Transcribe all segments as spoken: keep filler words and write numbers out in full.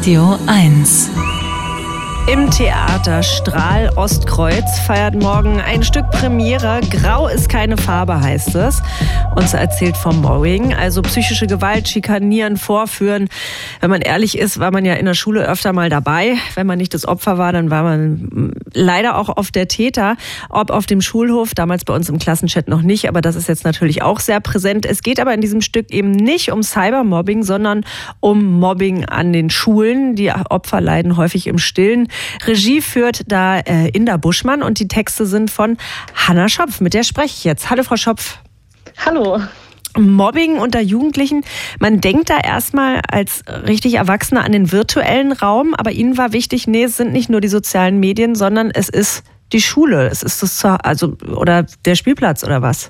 Radio eins. Im Theater Strahl Ostkreuz feiert morgen ein Stück Premiere. Grau ist keine Farbe, heißt es. Uns erzählt vom Mobbing, also psychische Gewalt, Schikanieren, Vorführen. Wenn man ehrlich ist, war man ja in der Schule öfter mal dabei. Wenn man nicht das Opfer war, dann war man leider auch oft der Täter. Ob auf dem Schulhof, damals bei uns im Klassenchat noch nicht, aber das ist jetzt natürlich auch sehr präsent. Es geht aber in diesem Stück eben nicht um Cybermobbing, sondern um Mobbing an den Schulen. Die Opfer leiden häufig im Stillen. Regie führt da äh, Inda Buschmann und die Texte sind von Hanna Schopf. Mit der spreche ich jetzt. Hallo, Frau Schopf. Hallo. Mobbing unter Jugendlichen. Man denkt da erstmal als richtig Erwachsener an den virtuellen Raum, aber Ihnen war wichtig, nee, es sind nicht nur die sozialen Medien, sondern es ist die Schule, es ist das, also, oder der Spielplatz oder was?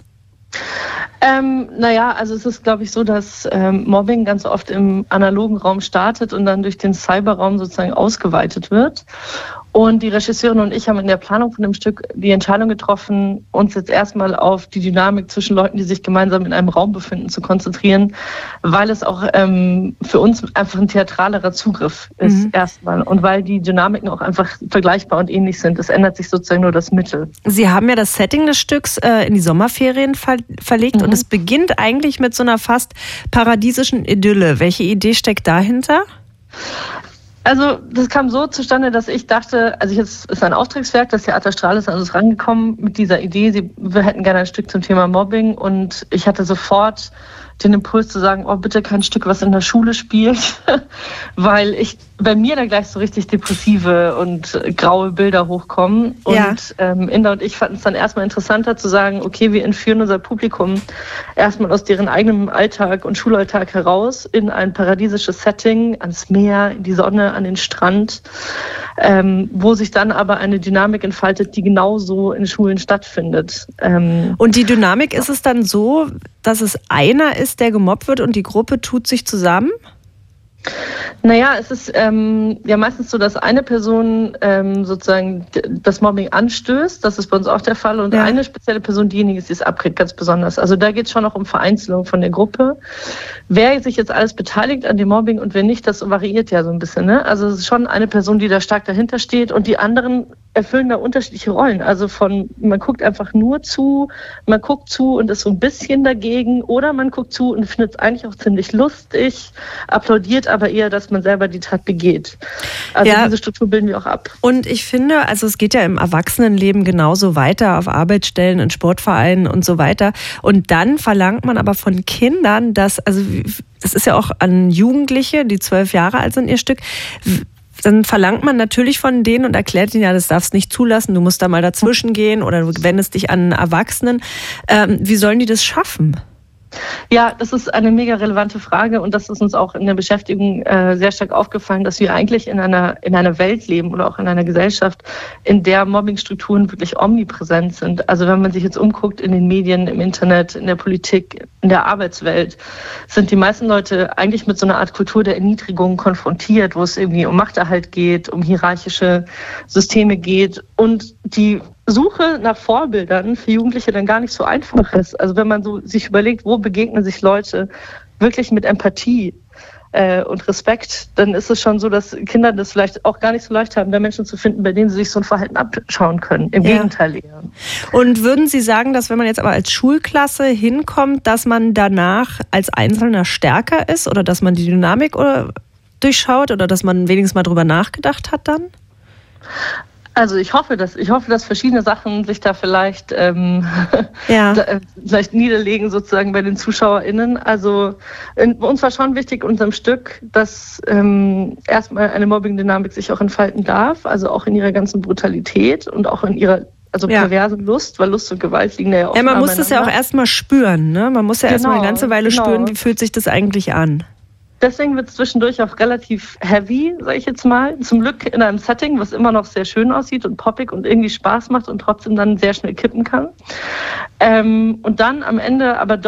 Ähm, naja, also es ist, glaube ich, so, dass ähm, Mobbing ganz oft im analogen Raum startet und dann durch den Cyberraum sozusagen ausgeweitet wird. Und die Regisseurin und ich haben in der Planung von dem Stück die Entscheidung getroffen, uns jetzt erstmal auf die Dynamik zwischen Leuten, die sich gemeinsam in einem Raum befinden, zu konzentrieren, weil es auch ähm, für uns einfach ein theatralerer Zugriff ist, mhm. erstmal. Und weil die Dynamiken auch einfach vergleichbar und ähnlich sind. Es ändert sich sozusagen nur das Mittel. Sie haben ja das Setting des Stücks äh, in die Sommerferien ver- verlegt mhm. und es beginnt eigentlich mit so einer fast paradiesischen Idylle. Welche Idee steckt dahinter? Also das kam so zustande, dass ich dachte, also jetzt ist ein Auftragswerk, das Theater Strahl ist an uns rangekommen mit dieser Idee, sie, wir hätten gerne ein Stück zum Thema Mobbing und ich hatte sofort den Impuls zu sagen, oh bitte kein Stück, was in der Schule spielt, weil ich bei mir da gleich so richtig depressive und graue Bilder hochkommen. Und ja. ähm, Inda und ich fanden es dann erstmal interessanter zu sagen, okay, wir entführen unser Publikum erstmal aus deren eigenem Alltag und Schulalltag heraus in ein paradiesisches Setting, ans Meer, in die Sonne, an den Strand, ähm, wo sich dann aber eine Dynamik entfaltet, die genauso in Schulen stattfindet. Ähm, und die Dynamik ist es dann so, dass es einer ist, der gemobbt wird und die Gruppe tut sich zusammen? Naja, es ist ähm, ja meistens so, dass eine Person ähm, sozusagen das Mobbing anstößt. Das ist bei uns auch der Fall. Und ja. eine spezielle Person diejenige ist, die es abkriegt, ganz besonders. Also da geht es schon noch um Vereinzelung von der Gruppe. Wer sich jetzt alles beteiligt an dem Mobbing und wer nicht, das variiert ja so ein bisschen. Ne? Also es ist schon eine Person, die da stark dahinter steht und die anderen erfüllen da unterschiedliche Rollen. Also von, man guckt einfach nur zu, man guckt zu und ist so ein bisschen dagegen oder man guckt zu und findet es eigentlich auch ziemlich lustig, applaudiert aber eher, dass man selber die Tat begeht. Also ja. diese Struktur bilden wir auch ab. Und ich finde, also es geht ja im Erwachsenenleben genauso weiter, auf Arbeitsstellen, in Sportvereinen und so weiter. Und dann verlangt man aber von Kindern, dass, also das ist ja auch an Jugendliche, die zwölf Jahre alt sind, ihr Stück, dann verlangt man natürlich von denen und erklärt ihnen, ja, das darfst nicht zulassen, du musst da mal dazwischen gehen oder du wendest dich an Erwachsenen. Ähm, wie sollen die das schaffen? Ja, das ist eine mega relevante Frage und das ist uns auch in der Beschäftigung äh, sehr stark aufgefallen, dass wir eigentlich in einer in einer Welt leben oder auch in einer Gesellschaft, in der Mobbingstrukturen wirklich omnipräsent sind. Also wenn man sich jetzt umguckt in den Medien, im Internet, in der Politik, in der Arbeitswelt, sind die meisten Leute eigentlich mit so einer Art Kultur der Erniedrigung konfrontiert, wo es irgendwie um Machterhalt geht, um hierarchische Systeme geht und die Suche nach Vorbildern für Jugendliche dann gar nicht so einfach ist. Also wenn man so sich überlegt, wo begegnen sich Leute wirklich mit Empathie äh, und Respekt, dann ist es schon so, dass Kinder das vielleicht auch gar nicht so leicht haben, da Menschen zu finden, bei denen sie sich so ein Verhalten abschauen können. Im ja. Gegenteil eher. Und würden Sie sagen, dass wenn man jetzt aber als Schulklasse hinkommt, dass man danach als Einzelner stärker ist oder dass man die Dynamik oder durchschaut oder dass man wenigstens mal drüber nachgedacht hat dann? Also ich hoffe, dass ich hoffe, dass verschiedene Sachen sich da vielleicht ähm, ja. da, vielleicht niederlegen sozusagen bei den ZuschauerInnen. Also in, uns war schon wichtig in unserem Stück, dass ähm, erstmal eine Mobbing-Dynamik sich auch entfalten darf, also auch in ihrer ganzen Brutalität und auch in ihrer also ja. perverse Lust, weil Lust und Gewalt liegen ja auch. Ja, man muss das ja auch erstmal spüren, ne? Man muss ja genau, erstmal eine ganze Weile genau. spüren, wie fühlt sich das eigentlich an. Deswegen wird es zwischendurch auch relativ heavy, sage ich jetzt mal. Zum Glück in einem Setting, was immer noch sehr schön aussieht und poppig und irgendwie Spaß macht und trotzdem dann sehr schnell kippen kann. Ähm, und dann am Ende aber doch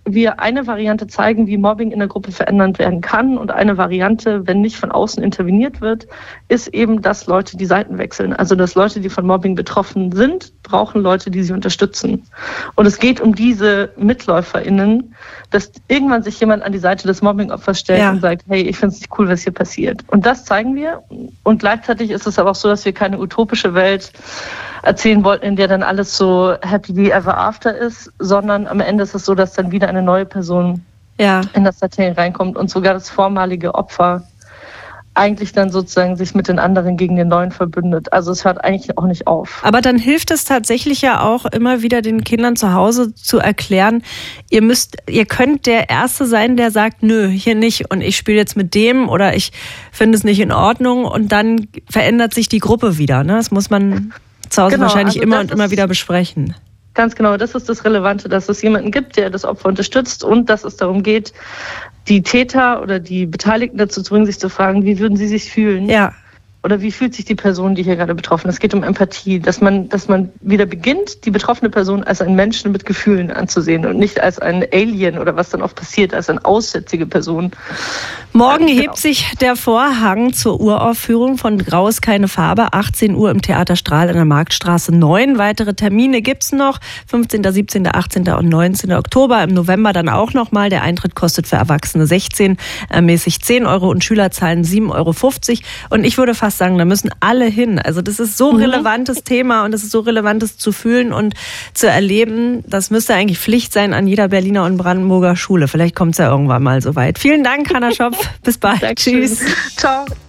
wir eine Variante zeigen, wie Mobbing in der Gruppe verändert werden kann. Und eine Variante, wenn nicht von außen interveniert wird, ist eben, dass Leute die Seiten wechseln. Also dass Leute, die von Mobbing betroffen sind, brauchen Leute, die sie unterstützen. Und es geht um diese MitläuferInnen, dass irgendwann sich jemand an die Seite des Mobbing-Opfers stellt ja. und sagt, hey, ich finde es nicht cool, was hier passiert. Und das zeigen wir. Und gleichzeitig ist es aber auch so, dass wir keine utopische Welt erzählen wollten, in der dann alles so happy ever after ist, sondern am Ende ist es so, dass dann wieder eine neue Person ja. in das Setting reinkommt und sogar das vormalige Opfer eigentlich dann sozusagen sich mit den anderen gegen den Neuen verbündet. Also es hört eigentlich auch nicht auf. Aber dann hilft es tatsächlich ja auch immer wieder den Kindern zu Hause zu erklären, ihr müsst, ihr könnt der Erste sein, der sagt, nö, hier nicht und ich spiele jetzt mit dem oder ich finde es nicht in Ordnung und dann verändert sich die Gruppe wieder. Ne? Das muss man zu Hause genau, wahrscheinlich also immer und immer wieder besprechen. Ganz genau, das ist das Relevante, dass es jemanden gibt, der das Opfer unterstützt und dass es darum geht, die Täter oder die Beteiligten dazu zu bringen, sich zu fragen, wie würden sie sich fühlen? Ja. Oder wie fühlt sich die Person, die hier gerade betroffen ist? Es geht um Empathie, dass man, dass man wieder beginnt, die betroffene Person als einen Menschen mit Gefühlen anzusehen und nicht als ein Alien oder was dann oft passiert, als eine aussätzige Person. Morgen genau. hebt sich der Vorhang zur Uraufführung von Grau ist keine Farbe, achtzehn Uhr im Theater Strahl in der Marktstraße neun. Weitere Termine gibt's noch, fünfzehnten, siebzehnten, achtzehnten und neunzehnten Oktober. Im November dann auch nochmal. Der Eintritt kostet für Erwachsene sechzehn, ermäßig zehn Euro und Schüler zahlen sieben Euro fünfzig. Und ich würde fast sagen, da müssen alle hin. Also das ist so ein relevantes mhm. Thema und es ist so relevantes zu fühlen und zu erleben. Das müsste eigentlich Pflicht sein an jeder Berliner und Brandenburger Schule. Vielleicht kommt es ja irgendwann mal so weit. Vielen Dank, Hannah Schopf. Bis bald. Dankeschön. Tschüss. Ciao.